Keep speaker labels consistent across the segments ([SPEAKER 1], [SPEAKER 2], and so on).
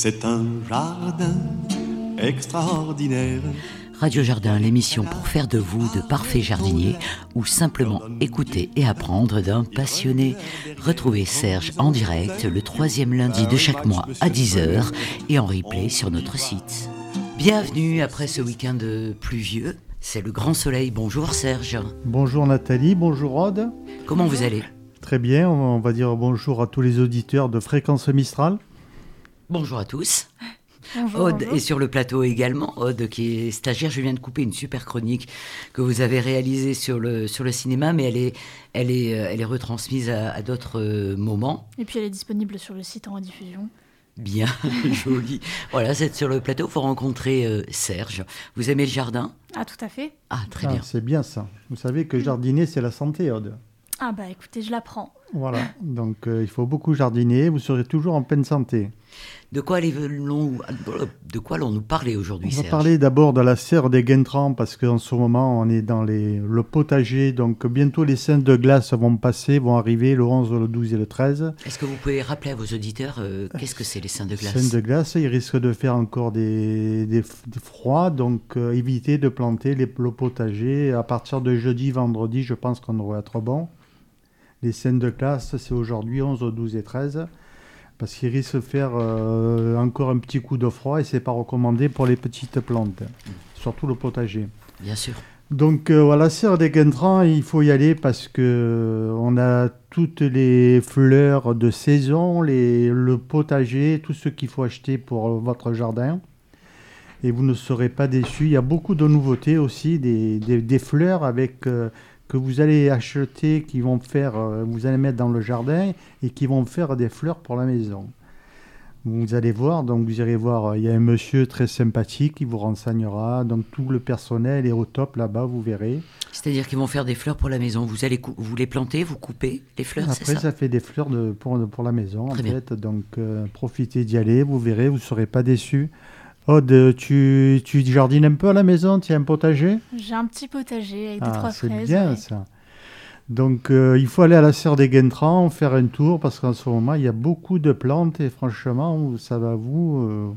[SPEAKER 1] C'est un jardin extraordinaire.
[SPEAKER 2] Radio Jardin, l'émission pour faire de vous de parfaits jardiniers ou simplement écouter et apprendre d'un passionné. Retrouvez Serge en direct le 3e lundi de chaque mois à 10h et en replay sur notre site. Bienvenue après ce week-end pluvieux. C'est le grand soleil. Bonjour Serge.
[SPEAKER 3] Bonjour Nathalie, bonjour Rod.
[SPEAKER 2] Comment vous allez ?
[SPEAKER 3] Très bien, on va dire bonjour à tous les auditeurs de Fréquence Mistral.
[SPEAKER 2] Bonjour à tous.
[SPEAKER 4] Bonjour,
[SPEAKER 2] Aude
[SPEAKER 4] bonjour.
[SPEAKER 2] est sur le plateau également. Aude qui est stagiaire. Je viens de couper une super chronique que vous avez réalisée sur le cinéma, mais elle est retransmise à d'autres moments.
[SPEAKER 4] Et puis elle est disponible sur le site en rediffusion.
[SPEAKER 2] Bien, joli. Voilà, c'est sur le plateau. Il faut rencontrer Serge. Vous aimez le jardin ?
[SPEAKER 4] Ah, tout à fait.
[SPEAKER 2] Ah, très bien.
[SPEAKER 3] C'est bien ça. Vous savez que jardiner, c'est la santé, Aude.
[SPEAKER 4] Ah bah écoutez, je l'apprends.
[SPEAKER 3] Voilà, donc il faut beaucoup jardiner, vous serez toujours en pleine santé.
[SPEAKER 2] De quoi allons-nous parler aujourd'hui,
[SPEAKER 3] On va
[SPEAKER 2] Serge ?
[SPEAKER 3] parler d'abord de la serre des Guintrans, parce qu'en ce moment, on est dans le potager, donc bientôt les seins de glace vont arriver le 11, le 12 et le 13.
[SPEAKER 2] Est-ce que vous pouvez rappeler à vos auditeurs qu'est-ce que c'est les seins de glace ?
[SPEAKER 3] Seins de glace, ils risquent de faire encore des froids, donc évitez de planter le potager. À partir de jeudi, vendredi, je pense qu'on devrait être bon. Les seins de glace, c'est aujourd'hui 11, 12 et 13, parce qu'ils risquent de faire encore un petit coup de froid et c'est pas recommandé pour les petites plantes, surtout le potager.
[SPEAKER 2] Bien sûr.
[SPEAKER 3] Donc voilà, serre des Guintrans, il faut y aller parce que on a toutes les fleurs de saison, le potager, tout ce qu'il faut acheter pour votre jardin. Et vous ne serez pas déçus. Il y a beaucoup de nouveautés aussi, des fleurs avec... que vous allez acheter, qui vont faire, vous allez mettre dans le jardin et qui vont faire des fleurs pour la maison. Vous allez voir, donc vous irez voir, il y a un monsieur très sympathique qui vous renseignera, donc tout le personnel est au top là-bas, vous verrez.
[SPEAKER 2] C'est-à-dire qu'ils vont faire des fleurs pour la maison. Vous les plantez, vous coupez les fleurs,
[SPEAKER 3] Après,
[SPEAKER 2] c'est ça ?
[SPEAKER 3] ça fait des fleurs pour la maison,
[SPEAKER 2] Très
[SPEAKER 3] en
[SPEAKER 2] bien.
[SPEAKER 3] fait, donc profitez d'y aller, vous verrez, vous ne serez pas déçus. Aude, tu jardines un peu à la maison, tu as un potager ?
[SPEAKER 4] J'ai un petit potager avec 2-3
[SPEAKER 3] C'est
[SPEAKER 4] fraises.
[SPEAKER 3] bien
[SPEAKER 4] ouais.
[SPEAKER 3] ça. Donc il faut aller à la serre des Guintrans, faire un tour, parce qu'en ce moment, il y a beaucoup de plantes et franchement, ça va vous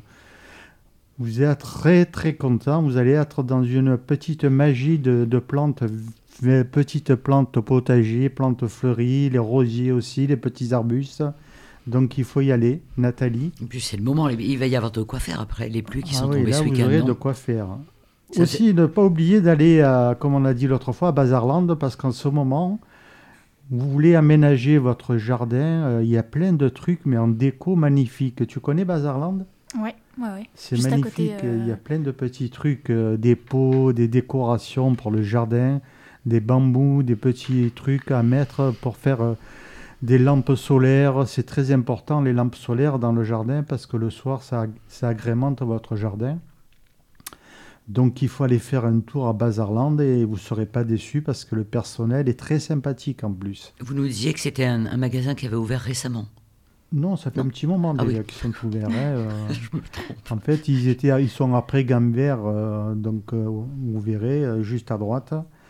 [SPEAKER 3] êtes très très content. Vous allez être dans une petite magie de plantes, petites plantes potager, plantes fleuries, les rosiers aussi, les petits arbustes. Donc il faut y aller, Nathalie.
[SPEAKER 2] En plus, c'est le moment. Il va y avoir de quoi faire après les pluies qui sont
[SPEAKER 3] Oui,
[SPEAKER 2] tombées
[SPEAKER 3] là,
[SPEAKER 2] ce
[SPEAKER 3] vous
[SPEAKER 2] week-end,
[SPEAKER 3] aurez
[SPEAKER 2] non ?
[SPEAKER 3] de quoi faire.
[SPEAKER 2] Ça,
[SPEAKER 3] Aussi, ne pas oublier d'aller, comme on l'a dit l'autre fois, à Bazarland, parce qu'en ce moment, vous voulez aménager votre jardin, il y a plein de trucs, mais en déco magnifique. Tu connais Bazarland ?
[SPEAKER 4] Ouais.
[SPEAKER 3] C'est
[SPEAKER 4] Juste à
[SPEAKER 3] magnifique,
[SPEAKER 4] côté,
[SPEAKER 3] il y a plein de petits trucs, des pots, des décorations pour le jardin, des bambous, des petits trucs à mettre pour faire des lampes solaires. C'est très important, les lampes solaires dans le jardin, parce que le soir, ça agrémente votre jardin. Donc il faut aller faire un tour à Bazarland et vous ne serez pas déçus parce que le personnel est très sympathique en plus.
[SPEAKER 2] Vous nous disiez que c'était un magasin qui avait ouvert récemment.
[SPEAKER 3] Non, ça fait un petit moment déjà qu'ils sont ouverts.
[SPEAKER 2] Je me trompe.
[SPEAKER 3] En fait, ils sont après Gambert, donc vous verrez, juste à droite.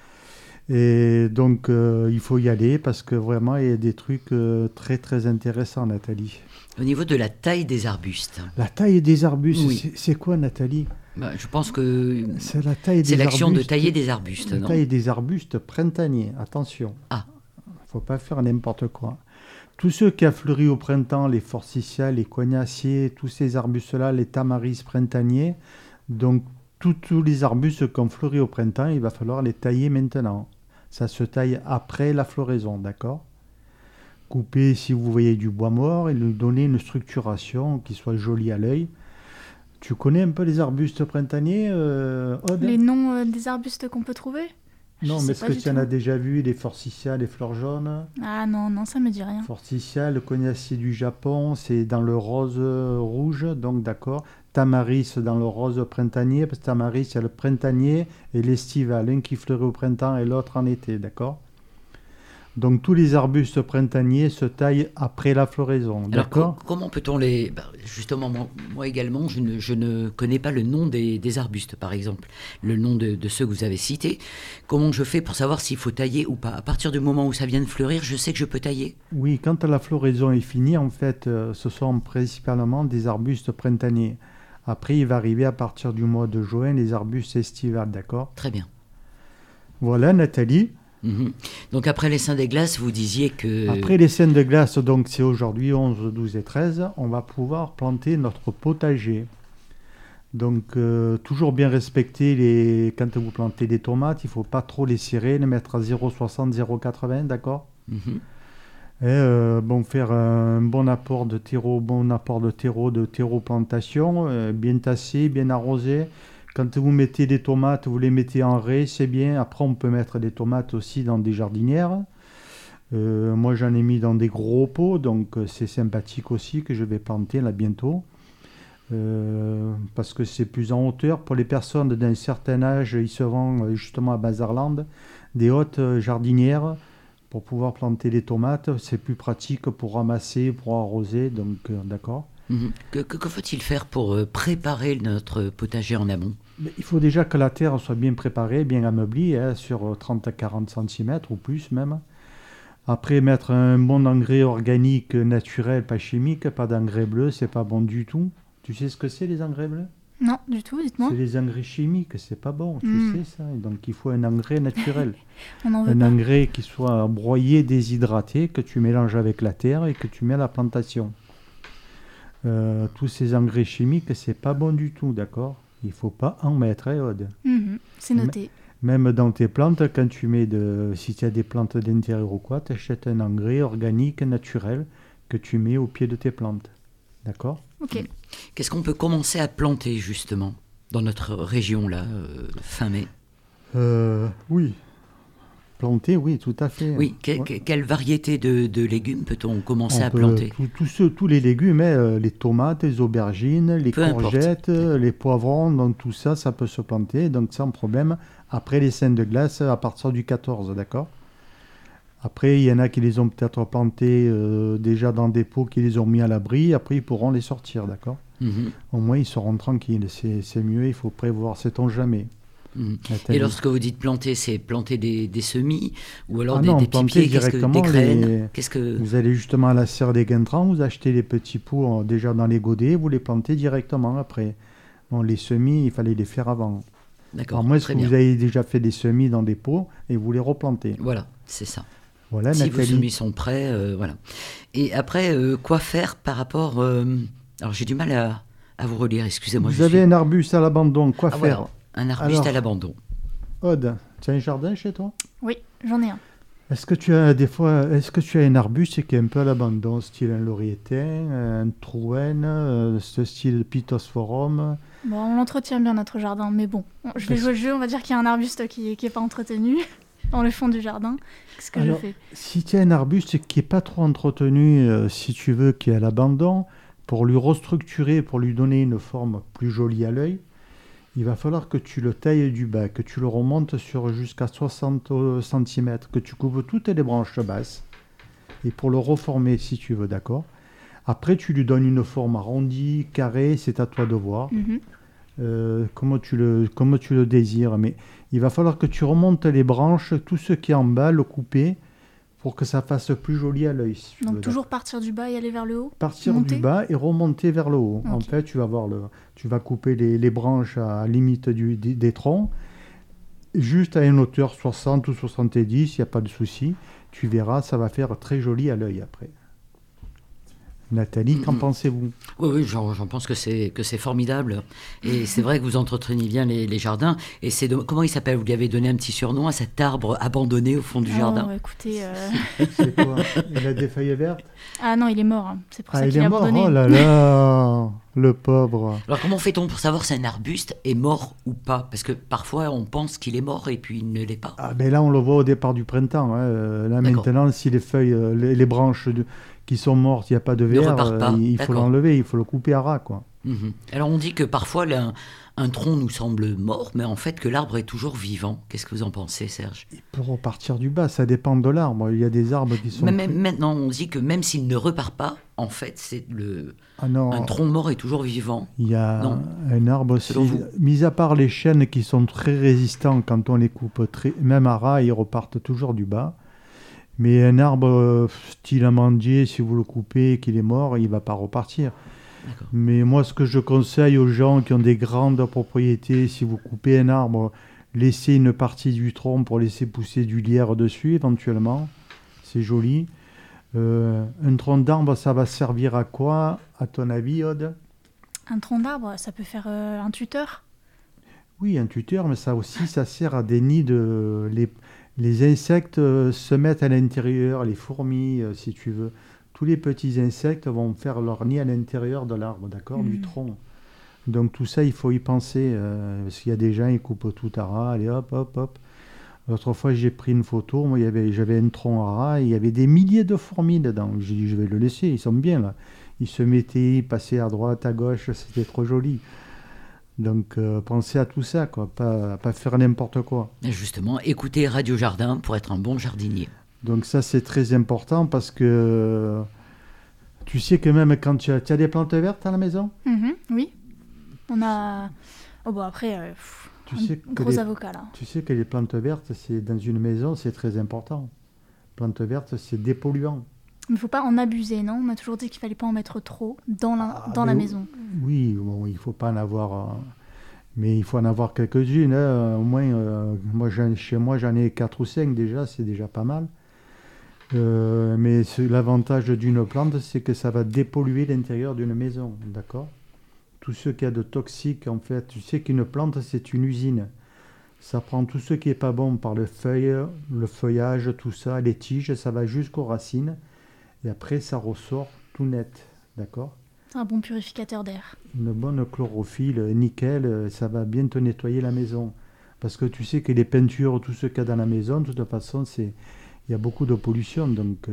[SPEAKER 3] Et donc il faut y aller parce que vraiment il y a des trucs très très intéressants, Nathalie.
[SPEAKER 2] Au niveau de la taille des arbustes,
[SPEAKER 3] La taille des arbustes,
[SPEAKER 2] Oui.
[SPEAKER 3] c'est quoi, Nathalie ?
[SPEAKER 2] je pense que
[SPEAKER 3] C'est la taille des
[SPEAKER 2] c'est l'action de
[SPEAKER 3] arbustes.
[SPEAKER 2] tailler des arbustes,
[SPEAKER 3] La
[SPEAKER 2] non ?
[SPEAKER 3] taille des arbustes printaniers, attention.
[SPEAKER 2] Ah.
[SPEAKER 3] Faut pas faire n'importe quoi. Tous ceux qui a fleuri au printemps, les forsythias, les cognaciers, tous ces arbustes-là, les tamaris printaniers, donc tous les arbustes qui ont fleuri au printemps, il va falloir les tailler maintenant. Ça se taille après la floraison, d'accord ? Couper si vous voyez du bois mort et lui donner une structuration qui soit jolie à l'œil. Tu connais un peu les arbustes printaniers, Aude ?
[SPEAKER 4] Les noms des arbustes qu'on peut trouver ?
[SPEAKER 3] Non,
[SPEAKER 4] Je
[SPEAKER 3] mais
[SPEAKER 4] sais
[SPEAKER 3] est-ce
[SPEAKER 4] pas
[SPEAKER 3] que
[SPEAKER 4] du
[SPEAKER 3] tu en
[SPEAKER 4] tout.
[SPEAKER 3] as déjà vu, les forsythias, les fleurs jaunes ?
[SPEAKER 4] Ah non, ça me dit rien.
[SPEAKER 3] Forsythia, le cognacier du Japon, c'est dans le rose rouge, donc d'accord. Tamaris dans le rose printanier, parce que tamaris, il y a le printanier et l'estival, l'un qui fleurit au printemps et l'autre en été, d'accord ? Donc tous les arbustes printaniers se taillent après la floraison, d'accord ?
[SPEAKER 2] Alors comment peut-on les... justement, moi également, je ne connais pas le nom des arbustes, par exemple, le nom de ceux que vous avez cités. Comment je fais pour savoir s'il faut tailler ou pas ? À partir du moment où ça vient de fleurir, je sais que je peux tailler ?
[SPEAKER 3] Oui, quand la floraison est finie, en fait, ce sont principalement des arbustes printaniers. Après, il va arriver à partir du mois de juin les arbustes estivales, d'accord ?
[SPEAKER 2] Très bien.
[SPEAKER 3] Voilà, Nathalie.
[SPEAKER 2] Donc après l'essaim des glaces, vous disiez que...
[SPEAKER 3] Après l'essaim de glace, donc c'est aujourd'hui 11, 12 et 13, on va pouvoir planter notre potager. Donc toujours bien respecter quand vous plantez des tomates, il ne faut pas trop les cirer, les mettre à 0,60, 0,80, d'accord ? Et faire un bon apport de terreau, de terreau plantation, bien tassé, bien arrosé. Quand vous mettez des tomates, vous les mettez en raie, c'est bien. Après, on peut mettre des tomates aussi dans des jardinières. Moi, j'en ai mis dans des gros pots, donc c'est sympathique aussi que je vais planter là bientôt. Parce que c'est plus en hauteur. Pour les personnes d'un certain âge, ils se vendent justement à Bazarland des hautes jardinières pour pouvoir planter les tomates. C'est plus pratique pour ramasser, pour arroser, donc d'accord.
[SPEAKER 2] Que faut-il faire pour préparer notre potager en amont ?
[SPEAKER 3] Il faut déjà que la terre soit bien préparée, bien ameublie, sur 30 à 40 cm ou plus même. Après, mettre un bon engrais organique, naturel, pas chimique, pas d'engrais bleus, c'est pas bon du tout. Tu sais ce que c'est les engrais bleus ?
[SPEAKER 4] Non, du tout, dites-moi.
[SPEAKER 3] C'est les engrais chimiques, c'est pas bon, tu sais ça. Et donc il faut un engrais naturel.
[SPEAKER 4] On en veut
[SPEAKER 3] un
[SPEAKER 4] pas.
[SPEAKER 3] engrais qui soit broyé, déshydraté, que tu mélanges avec la terre et que tu mets à la plantation. Tous ces engrais chimiques, c'est pas bon du tout, d'accord ? Il faut pas en mettre, Aude.
[SPEAKER 4] C'est noté.
[SPEAKER 3] Même dans tes plantes, quand tu mets si tu as des plantes d'intérieur ou quoi, tu achètes un engrais organique, naturel, que tu mets au pied de tes plantes. D'accord ?
[SPEAKER 4] Ok.
[SPEAKER 2] Qu'est-ce qu'on peut commencer à planter, justement, dans notre région, là, fin mai ?
[SPEAKER 3] Oui. Planter, oui, tout à fait.
[SPEAKER 2] Oui, quelle variété de légumes peut-on commencer à planter ?
[SPEAKER 3] Tous les légumes, les tomates, les aubergines, les courgettes, les poivrons, donc tout ça, ça peut se planter, donc sans problème. Après l'essaim de glace, à partir du 14, d'accord ? Après, il y en a qui les ont peut-être plantés déjà dans des pots, qui les ont mis à l'abri, après ils pourront les sortir, d'accord ? Au moins, ils seront tranquilles, c'est mieux, il faut prévoir, sait-on jamais.
[SPEAKER 2] Et lorsque vous dites planter, c'est planter des semis ou alors
[SPEAKER 3] non,
[SPEAKER 2] des petits pieds,
[SPEAKER 3] directement
[SPEAKER 2] des graines
[SPEAKER 3] Vous allez justement à la serre des Guintrans, vous achetez les petits pots déjà dans les godets, vous les plantez directement après. Bon, les semis, il fallait les faire avant.
[SPEAKER 2] D'accord.
[SPEAKER 3] Alors moi, est-ce que vous avez déjà fait des semis dans des pots et vous les replantez ?
[SPEAKER 2] Voilà, c'est ça.
[SPEAKER 3] Voilà,
[SPEAKER 2] si
[SPEAKER 3] Nathalie.
[SPEAKER 2] vos semis sont prêts, voilà. Et après, quoi faire par rapport... alors j'ai du mal à vous relire, excusez-moi.
[SPEAKER 3] Vous avez un arbuste à l'abandon, quoi faire ?
[SPEAKER 2] Voilà. Un arbuste à l'abandon.
[SPEAKER 3] Aude, tu as un jardin chez toi ?
[SPEAKER 4] Oui, j'en ai un.
[SPEAKER 3] Est-ce que tu as un arbuste qui est un peu à l'abandon, style un lauriétain, un trouenne, ce style Pittosporum ?
[SPEAKER 4] Bon, on entretient bien notre jardin, mais bon, je vais jouer le jeu, on va dire qu'il y a un arbuste qui est pas entretenu dans le fond du jardin. Qu'est-ce que je fais ?
[SPEAKER 3] Si tu as un arbuste qui n'est pas trop entretenu, si tu veux, qui est à l'abandon, pour lui restructurer, pour lui donner une forme plus jolie à l'œil, il va falloir que tu le tailles du bas, que tu le remontes sur jusqu'à 60 cm, que tu coupes toutes les branches basses, et pour le reformer si tu veux, d'accord ? Après, tu lui donnes une forme arrondie, carrée, c'est à toi de voir, comment tu le désires. Mais il va falloir que tu remontes les branches, tout ce qui est en bas, le couper, pour que ça fasse plus joli à l'œil. Si
[SPEAKER 4] Donc toujours partir du bas et aller vers le haut ?
[SPEAKER 3] Partir du bas et remonter vers le haut. Okay. En fait, tu vas couper les branches à la limite des troncs, juste à une hauteur 60 ou 70, il n'y a pas de souci. Tu verras, ça va faire très joli à l'œil après. Nathalie, qu'en pensez-vous ?
[SPEAKER 2] Oui, j'en pense que c'est formidable. Et c'est vrai que vous entreteniez bien les jardins. Et comment il s'appelle ? Vous lui avez donné un petit surnom à cet arbre abandonné au fond du jardin ?
[SPEAKER 4] Écoutez,
[SPEAKER 3] c'est quoi ? Il a des feuilles vertes ?
[SPEAKER 4] Ah non, il est mort. Hein. C'est pour ça qu'il
[SPEAKER 3] est
[SPEAKER 4] abandonné.
[SPEAKER 3] Oh là là, le pauvre.
[SPEAKER 2] Alors comment fait-on pour savoir si un arbuste est mort ou pas ? Parce que parfois on pense qu'il est mort et puis il ne l'est pas.
[SPEAKER 3] Ah ben là on le voit au départ du printemps. Hein. Là maintenant, si les feuilles, les branches qui sont mortes, il n'y a pas de verre, il faut l'enlever, il faut le couper à ras, quoi.
[SPEAKER 2] Alors on dit que parfois un tronc nous semble mort, mais en fait que l'arbre est toujours vivant. Qu'est-ce que vous en pensez, Serge?
[SPEAKER 3] Il peut repartir du bas, ça dépend de l'arbre. Il y a des arbres qui sont...
[SPEAKER 2] Maintenant, on dit que même s'il ne repart pas, en fait, un tronc mort est toujours vivant.
[SPEAKER 3] Il y a un arbre aussi, mis à part les chênes qui sont très résistants quand on les coupe, même à ras, ils repartent toujours du bas. Mais un arbre style amandier, si vous le coupez et qu'il est mort, il ne va pas repartir.
[SPEAKER 2] D'accord.
[SPEAKER 3] Mais moi, ce que je conseille aux gens qui ont des grandes propriétés, si vous coupez un arbre, laissez une partie du tronc pour laisser pousser du lierre dessus, éventuellement. C'est joli. Un tronc d'arbre, ça va servir à quoi, à ton avis, Aude?
[SPEAKER 4] Un tronc d'arbre, ça peut faire un tuteur?
[SPEAKER 3] Oui, un tuteur, mais ça aussi, ça sert à des nids de... Les insectes se mettent à l'intérieur, les fourmis, si tu veux. Tous les petits insectes vont faire leur nid à l'intérieur de l'arbre, d'accord, du tronc. Donc tout ça, il faut y penser, parce qu'il y a des gens, ils coupent tout à ras, allez hop, hop, hop. L'autre fois, j'ai pris une photo, moi, j'avais un tronc à ras, et il y avait des milliers de fourmis dedans. J'ai dit, je vais le laisser, ils sont bien là. Ils se mettaient, ils passaient à droite, à gauche, c'était trop joli. Donc, pensez à tout ça, quoi, pas faire n'importe quoi.
[SPEAKER 2] Et justement, écoutez Radio Jardin pour être un bon jardinier. Donc
[SPEAKER 3] ça, c'est très important parce que tu sais que même quand tu as des plantes vertes à la maison?
[SPEAKER 4] Oui. On a... Oh bon, après, gros avocat, là.
[SPEAKER 3] Tu sais que les plantes vertes, c'est dans une maison, c'est très important. Plantes vertes, c'est dépolluant.
[SPEAKER 4] Il ne faut pas en abuser, non? On m'a toujours dit qu'il ne fallait pas en mettre trop dans la maison.
[SPEAKER 3] Oui, bon, il ne faut pas en avoir... mais il faut en avoir quelques-unes. Au moins, chez moi, j'en ai 4 ou 5 déjà, c'est déjà pas mal. Mais l'avantage d'une plante, c'est que ça va dépolluer l'intérieur d'une maison, d'accord? Tout ce qu'il y a de toxique, en fait, tu sais qu'une plante, c'est une usine. Ça prend tout ce qui n'est pas bon par le feuillage, tout ça, les tiges, ça va jusqu'aux racines. Et après, ça ressort tout net, d'accord?
[SPEAKER 4] C'est un bon purificateur d'air.
[SPEAKER 3] Une bonne chlorophylle, nickel, ça va bien te nettoyer la maison. Parce que tu sais que les peintures, tout ce qu'il y a dans la maison, de toute façon, il y a beaucoup de pollution. Donc,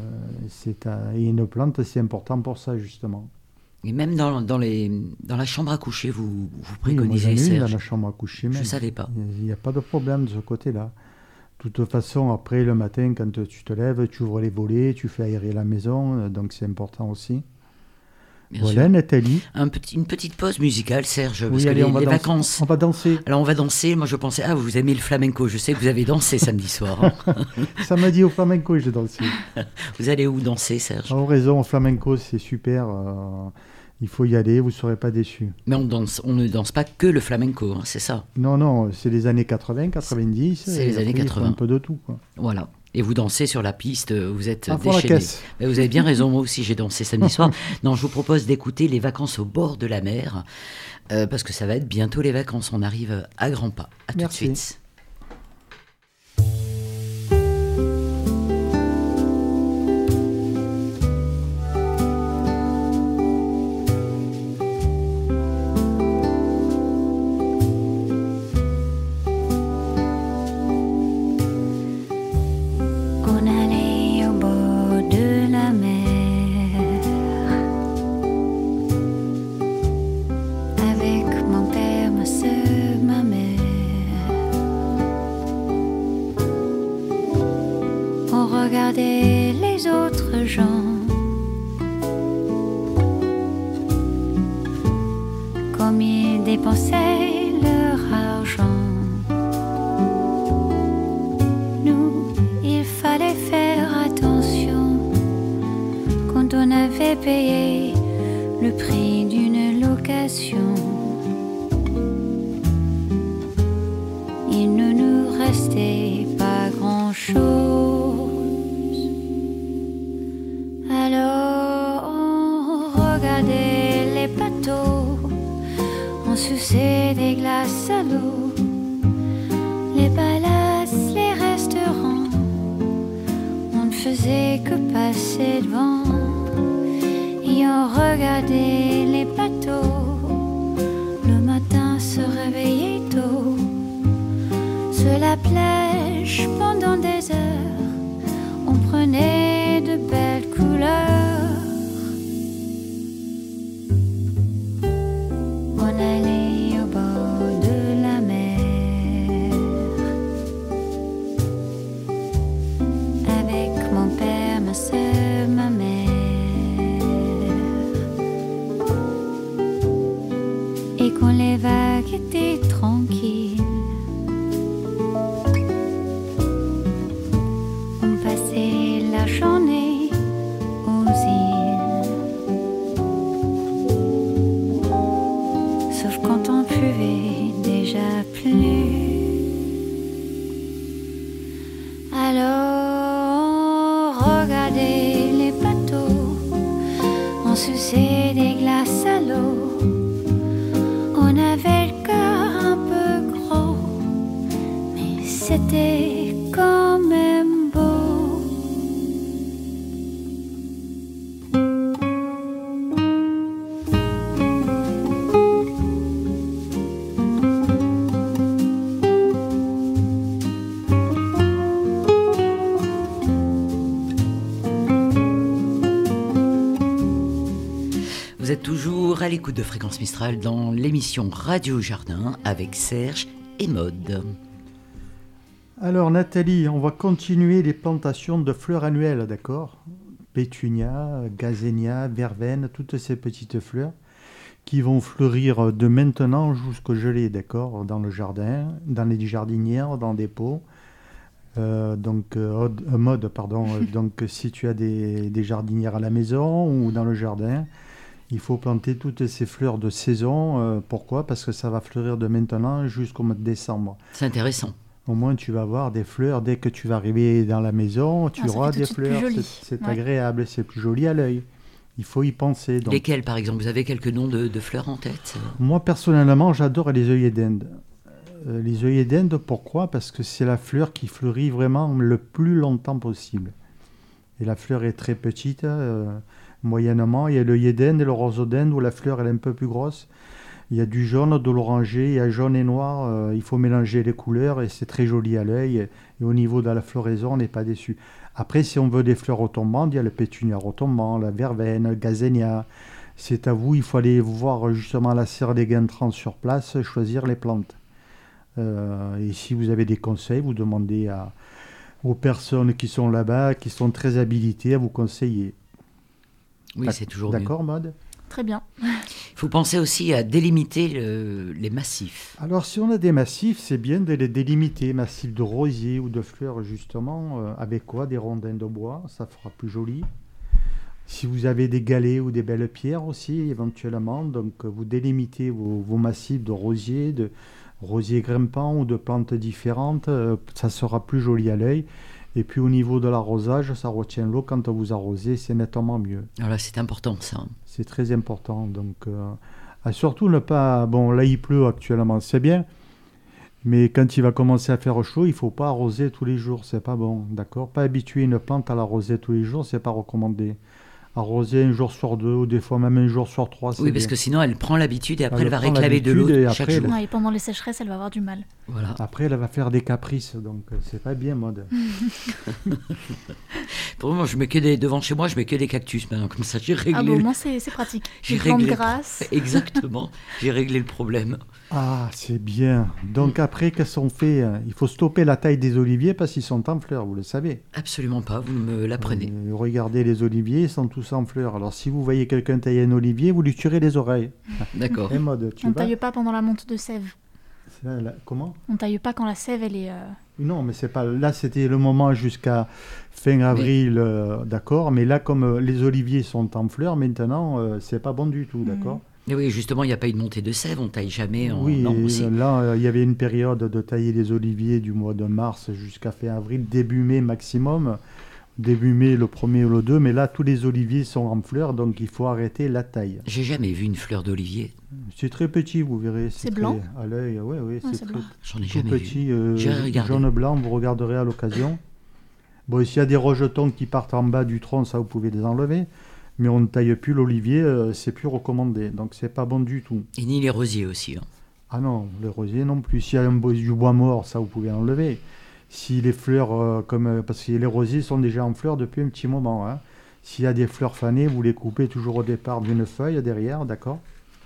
[SPEAKER 3] et une plante, c'est important pour ça, justement.
[SPEAKER 2] Et même dans la chambre à coucher, vous préconisez,
[SPEAKER 3] oui,
[SPEAKER 2] Serge?
[SPEAKER 3] Dans la chambre à coucher même.
[SPEAKER 2] Je ne savais pas.
[SPEAKER 3] Il n'y a pas de problème de ce côté-là. De toute façon, après, le matin, quand tu te lèves, tu ouvres les volets, tu fais aérer la maison, donc c'est important aussi.
[SPEAKER 2] Bien
[SPEAKER 3] voilà,
[SPEAKER 2] sûr.
[SPEAKER 3] Nathalie.
[SPEAKER 2] Une petite pause musicale, Serge, parce
[SPEAKER 3] oui,
[SPEAKER 2] que
[SPEAKER 3] allez,
[SPEAKER 2] les vacances...
[SPEAKER 3] On va danser.
[SPEAKER 2] Alors, on va danser. Moi, je pensais, vous aimez le flamenco. Je sais que vous avez dansé samedi soir. Hein.
[SPEAKER 3] Ça m'a dit au flamenco et j'ai dansé.
[SPEAKER 2] Vous allez où danser, Serge?
[SPEAKER 3] En raison, au flamenco, c'est super. Il faut y aller, vous ne serez pas déçus.
[SPEAKER 2] Mais on ne danse pas que le flamenco, hein, c'est ça?
[SPEAKER 3] Non, c'est les années 80, 90.
[SPEAKER 2] C'est les années 80.
[SPEAKER 3] Un peu de tout, quoi.
[SPEAKER 2] Voilà. Et vous dansez sur la piste, vous êtes
[SPEAKER 3] pour la
[SPEAKER 2] déchaînés.
[SPEAKER 3] caisse.
[SPEAKER 2] Mais vous avez bien raison, moi aussi j'ai dansé samedi soir. Non, je vous propose d'écouter Les vacances au bord de la mer, parce que ça va être bientôt les vacances, on arrive à grands pas. À tout de suite.
[SPEAKER 5] Regardez les autres gens comme ils dépensaient leur argent. Nous, il fallait faire attention quand on avait payé le prix d'une location. Il ne nous restait pas grand-chose. On suçait des glaces à l'eau, les palaces, les restaurants. On ne faisait que passer devant et on regardait les bateaux. Le matin se réveillait tôt, sur la plage pendant des heures. On prenait de belles couleurs. On allait au bord suçait des glaces à l'eau. On avait le cœur un peu gros, mais c'était quand même beau.
[SPEAKER 2] Vous êtes toujours à l'écoute de Fréquence Mistral dans l'émission Radio Jardin avec Serge et Maude.
[SPEAKER 3] Alors Nathalie, on va continuer les plantations de fleurs annuelles, d'accord ? Pétunia, gazénia, verveine, toutes ces petites fleurs qui vont fleurir de maintenant jusqu'au gelé, d'accord ? Dans le jardin, dans les jardinières, dans des pots. Maude, donc si tu as des jardinières à la maison ou dans le jardin, il faut planter toutes ces fleurs de saison. Pourquoi ? Parce que ça va fleurir de maintenant jusqu'au mois de décembre.
[SPEAKER 2] C'est intéressant.
[SPEAKER 3] Au moins, tu vas avoir des fleurs. Dès que tu vas arriver dans la maison, tu auras des fleurs. C'est agréable, c'est plus joli à l'œil. Il faut y penser. Donc.
[SPEAKER 2] Lesquelles, par exemple ? Vous avez quelques noms de fleurs en tête ?
[SPEAKER 3] Moi, personnellement, j'adore les œillets d'Inde. Les œillets d'Inde, pourquoi ? Parce que c'est la fleur qui fleurit vraiment le plus longtemps possible. Et la fleur est très petite, moyennement. Il y a l'œillet d'Inde et le rhododendron où la fleur elle est un peu plus grosse. Il y a du jaune, de l'oranger, il y a jaune et noir. Il faut mélanger les couleurs et c'est très joli à l'œil. Et au niveau de la floraison, on n'est pas déçu. Après, si on veut des fleurs retombantes, il y a le pétunia retombant, la verveine, le gazénia. C'est à vous, il faut aller voir justement la serre des Guintrans sur place, choisir les plantes. Et si vous avez des conseils, vous demandez aux personnes qui sont là-bas, qui sont très habilitées à vous conseiller.
[SPEAKER 2] Oui, c'est toujours
[SPEAKER 3] d'accord,
[SPEAKER 2] mieux.
[SPEAKER 3] Maude ?
[SPEAKER 4] Très bien.
[SPEAKER 2] Il faut penser aussi à délimiter les massifs.
[SPEAKER 3] Alors, si on a des massifs, c'est bien de les délimiter. Massifs de rosiers ou de fleurs, justement. Avec quoi ? Des rondins de bois, ça fera plus joli. Si vous avez des galets ou des belles pierres aussi, éventuellement, donc vous délimitez vos massifs de rosiers, de rosiers grimpants ou de plantes différentes, ça sera plus joli à l'œil. Et puis au niveau de l'arrosage, ça retient l'eau. Quand vous arrosez, c'est nettement mieux.
[SPEAKER 2] Alors c'est important ça.
[SPEAKER 3] C'est très important. Donc, surtout ne pas... Bon, là il pleut actuellement, c'est bien. Mais quand il va commencer à faire chaud, il ne faut pas arroser tous les jours. C'est pas bon, d'accord ? Pas habituer une plante à l'arroser tous les jours, c'est pas recommandé. Arroser un jour sur 2 ou des fois même un jour sur 3.
[SPEAKER 2] Oui, parce que sinon elle prend l'habitude et après elle va réclamer de l'eau chaque jour.
[SPEAKER 4] Et pendant les sécheresses, elle va avoir du mal.
[SPEAKER 2] Voilà.
[SPEAKER 3] Après, elle va faire des caprices, donc c'est pas bien, Maude.
[SPEAKER 2] Pour moi, je mets devant chez moi, je mets que des cactus maintenant, comme ça j'ai réglé.
[SPEAKER 4] Ah bon, au moins c'est pratique.
[SPEAKER 2] J'ai
[SPEAKER 4] plantes
[SPEAKER 2] réglé
[SPEAKER 4] grasses.
[SPEAKER 2] Exactement, j'ai réglé le problème.
[SPEAKER 3] Ah, c'est bien. Donc après, qu'est-ce qu'on fait ? Il faut stopper la taille des oliviers parce qu'ils sont en fleurs, vous le savez.
[SPEAKER 2] Absolument pas, vous me l'apprenez.
[SPEAKER 3] Regardez les oliviers, ils sont tous en fleurs. Alors si vous voyez quelqu'un tailler un olivier, vous lui tirez les oreilles.
[SPEAKER 2] D'accord.
[SPEAKER 3] Et Maude,
[SPEAKER 4] On ne taille pas pendant la monte de sève.
[SPEAKER 3] Comment ?
[SPEAKER 4] On ne taille pas quand la sève, elle est...
[SPEAKER 3] Non, mais c'est pas... Là, c'était le moment jusqu'à fin avril, d'accord. Mais là, comme les oliviers sont en fleurs, maintenant, c'est pas bon du tout, d'accord.
[SPEAKER 2] Et oui, justement, il n'y a pas eu de montée de sève, on taille jamais en...
[SPEAKER 3] Oui,
[SPEAKER 2] non, aussi.
[SPEAKER 3] Là, il y avait une période de tailler les oliviers du mois de mars jusqu'à fin avril, début mai maximum. Début mai, le 1er ou le 2, mais là, tous les oliviers sont en fleurs, donc il faut arrêter la taille.
[SPEAKER 2] J'ai jamais vu une fleur d'olivier.
[SPEAKER 3] C'est très petit, vous verrez.
[SPEAKER 4] C'est blanc ?
[SPEAKER 3] À l'œil, oui, c'est très
[SPEAKER 2] J'en ai
[SPEAKER 3] tout
[SPEAKER 2] jamais
[SPEAKER 3] petit,
[SPEAKER 2] vu.
[SPEAKER 3] jaune-blanc, vous regarderez à l'occasion. Bon, s'il y a des rejetons qui partent en bas du tronc, ça, vous pouvez les enlever. Mais on ne taille plus l'olivier, c'est plus recommandé, donc c'est pas bon du tout.
[SPEAKER 2] Et ni les rosiers aussi. Hein.
[SPEAKER 3] Ah non, les rosiers non plus. S'il y a du bois mort, ça, vous pouvez enlever. Si les fleurs, parce que les rosiers sont déjà en fleurs depuis un petit moment. Hein. S'il y a des fleurs fanées, vous les coupez toujours au départ d'une feuille derrière, d'accord ?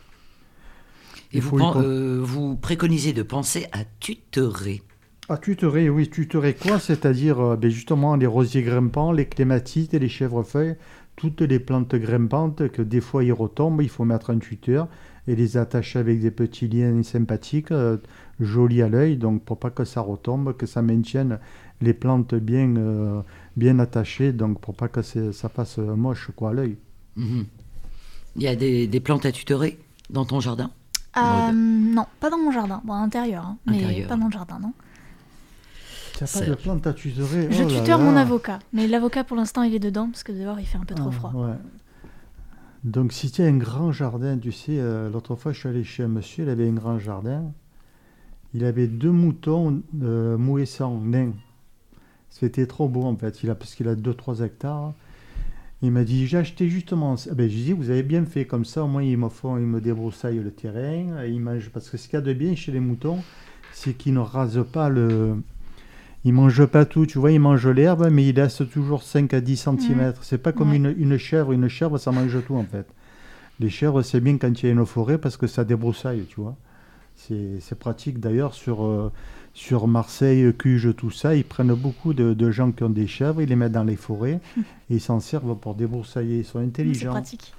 [SPEAKER 2] Et vous préconisez de penser à tutorer.
[SPEAKER 3] À tutorer, oui. Tutorer quoi ? C'est-à-dire justement les rosiers grimpants, les clématites et les chèvrefeuilles, toutes les plantes grimpantes que des fois ils retombent, il faut mettre un tuteur et les attacher avec des petits liens sympathiques, jolis à l'œil, donc pour pas que ça retombe, que ça maintienne les plantes bien attachées, donc pour pas que ça fasse moche quoi à l'œil.
[SPEAKER 2] Mmh. Il y a des plantes à tutorer dans ton jardin ?
[SPEAKER 4] Non, pas dans mon jardin, bon, à l'intérieur, hein, mais pas dans le jardin, non.
[SPEAKER 3] Tu n'as pas de plante à tutorer ?
[SPEAKER 4] Je tuteur mon avocat, mais l'avocat pour l'instant il est dedans parce que dehors il fait un peu trop froid.
[SPEAKER 3] Ouais. Donc, si tu as un grand jardin, tu sais, l'autre fois, je suis allé chez un monsieur, il avait un grand jardin. Il avait 2 moutons mouessants, nains. C'était trop beau, en fait, parce qu'il a 2-3 hectares. Il m'a dit, j'ai acheté justement... Ben, j'ai dit, vous avez bien fait comme ça, au moins ils me débroussaillent le terrain. Ils mangent... Parce que ce qu'il y a de bien chez les moutons, c'est qu'ils ne rasent pas Ils ne mangent pas tout, tu vois, ils mangent l'herbe, mais ils laissent toujours 5 à 10 cm. C'est pas comme une chèvre. Une chèvre, ça mange tout, en fait. Les chèvres, c'est bien quand il y a une forêt, parce que ça débroussaille, tu vois. C'est pratique, d'ailleurs, sur Marseille, Cuges, tout ça. Ils prennent beaucoup de gens qui ont des chèvres, ils les mettent dans les forêts, et ils s'en servent pour débroussailler. Ils sont intelligents.
[SPEAKER 4] C'est pratique.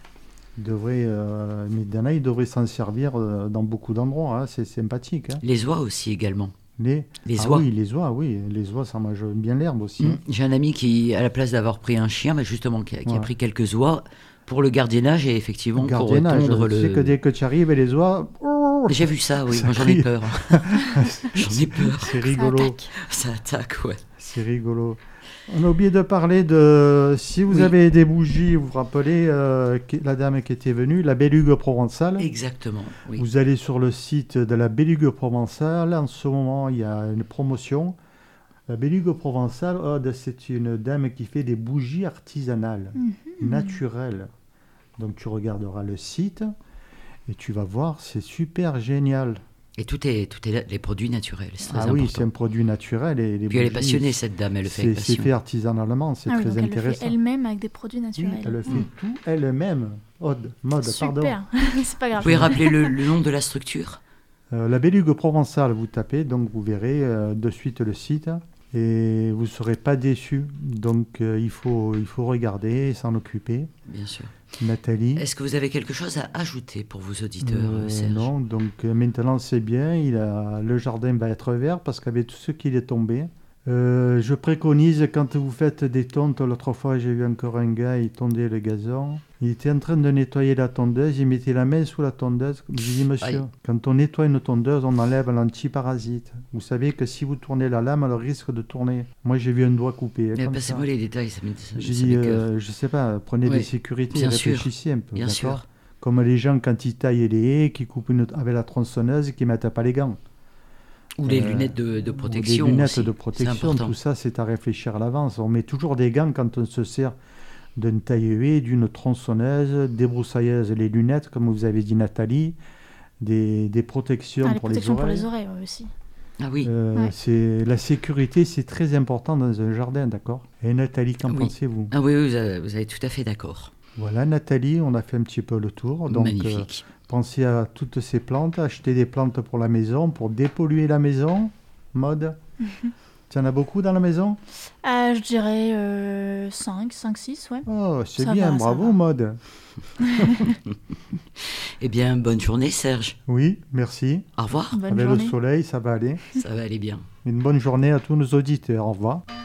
[SPEAKER 3] Mais Dana, ils devraient s'en servir dans beaucoup d'endroits. Hein. C'est sympathique. Hein.
[SPEAKER 2] Les oies aussi également.
[SPEAKER 3] Les
[SPEAKER 2] oies.
[SPEAKER 3] Oui. Les oies, ça mange bien l'herbe aussi. Hein.
[SPEAKER 2] J'ai un ami qui, à la place d'avoir pris un chien, mais justement, qui a pris quelques oies pour le gardiennage et effectivement pour tondre le...
[SPEAKER 3] Tu sais que dès que tu arrives, et les oies...
[SPEAKER 2] J'ai vu ça, oui. Moi, j'en ai peur. J'en ai peur.
[SPEAKER 3] C'est rigolo.
[SPEAKER 2] Ça attaque, ouais.
[SPEAKER 3] C'est rigolo. On a oublié de parler de... Si vous avez des bougies, vous vous rappelez la dame qui était venue, la Bélugue provençale.
[SPEAKER 2] Exactement, oui.
[SPEAKER 3] Vous allez sur le site de la Bélugue provençale. En ce moment, il y a une promotion. La Bélugue provençale, c'est une dame qui fait des bougies artisanales, naturelles. Donc, tu regarderas le site et tu vas voir, c'est super génial.
[SPEAKER 2] Et tout est les produits naturels, c'est très important.
[SPEAKER 3] Ah oui, c'est un produit naturel. Et les
[SPEAKER 2] puis elle est passionnée, cette dame, elle le fait avec passion.
[SPEAKER 3] C'est fait artisanalement, c'est très
[SPEAKER 4] donc
[SPEAKER 3] intéressant.
[SPEAKER 4] Elle le fait elle-même avec des produits naturels.
[SPEAKER 3] Elle le fait tout elle-même. Mode,
[SPEAKER 4] super.
[SPEAKER 3] pardon.
[SPEAKER 4] C'est pas grave.
[SPEAKER 2] Vous pouvez rappeler le nom de la structure?
[SPEAKER 3] La Bélugue provençale, vous tapez, donc vous verrez de suite le site. Et vous ne serez pas déçus. Donc il faut regarder et s'en occuper.
[SPEAKER 2] Bien sûr.
[SPEAKER 3] Nathalie.
[SPEAKER 2] Est-ce que vous avez quelque chose à ajouter pour vos auditeurs, Serge?
[SPEAKER 3] Non, donc maintenant c'est bien. Le jardin va être vert parce qu'avec tout ce qui est tombé. Je préconise, quand vous faites des tontes, l'autre fois j'ai vu encore un gars, il tondait le gazon. Il était en train de nettoyer la tondeuse, il mettait la main sous la tondeuse. Je dis, monsieur, quand on nettoie une tondeuse, on enlève l'antiparasite. Vous savez que si vous tournez la lame, elle risque de tourner. Moi j'ai vu un doigt coupé.
[SPEAKER 2] Passez-moi les détails, ça
[SPEAKER 3] j'ai dit, je sais pas, prenez des sécurités, réfléchissez un peu.
[SPEAKER 2] Bien sûr.
[SPEAKER 3] Comme les gens quand ils taillent les haies, qui coupent avec la tronçonneuse, qui ne mettent pas les gants.
[SPEAKER 2] Ou les lunettes de protection.
[SPEAKER 3] Les lunettes
[SPEAKER 2] aussi.
[SPEAKER 3] de protection, tout ça, c'est à réfléchir à l'avance. On met toujours des gants quand on se sert d'une taille-haie, d'une tronçonneuse, débroussailleuse, les lunettes, comme vous avez dit Nathalie, des protections pour les oreilles.
[SPEAKER 4] Pour les oreilles aussi.
[SPEAKER 2] Ah oui.
[SPEAKER 3] La sécurité, c'est très important dans un jardin, d'accord? Et Nathalie, qu'en pensez-vous?
[SPEAKER 2] Ah oui, vous avez tout à fait d'accord.
[SPEAKER 3] Voilà, Nathalie, on a fait un petit peu le tour. Donc,
[SPEAKER 2] magnifique.
[SPEAKER 3] Pensez à toutes ces plantes, acheter des plantes pour la maison, pour dépolluer la maison. Mode. Tu en as beaucoup dans la maison?
[SPEAKER 4] Je dirais 5, 6, ouais.
[SPEAKER 3] Oh, c'est ça bien, bravo Mode.
[SPEAKER 2] Eh bien, bonne journée Serge.
[SPEAKER 3] Oui, merci.
[SPEAKER 2] Au revoir.
[SPEAKER 3] Avec le soleil, ça va aller.
[SPEAKER 2] Ça va aller bien.
[SPEAKER 3] Une bonne journée à tous nos auditeurs. Au revoir.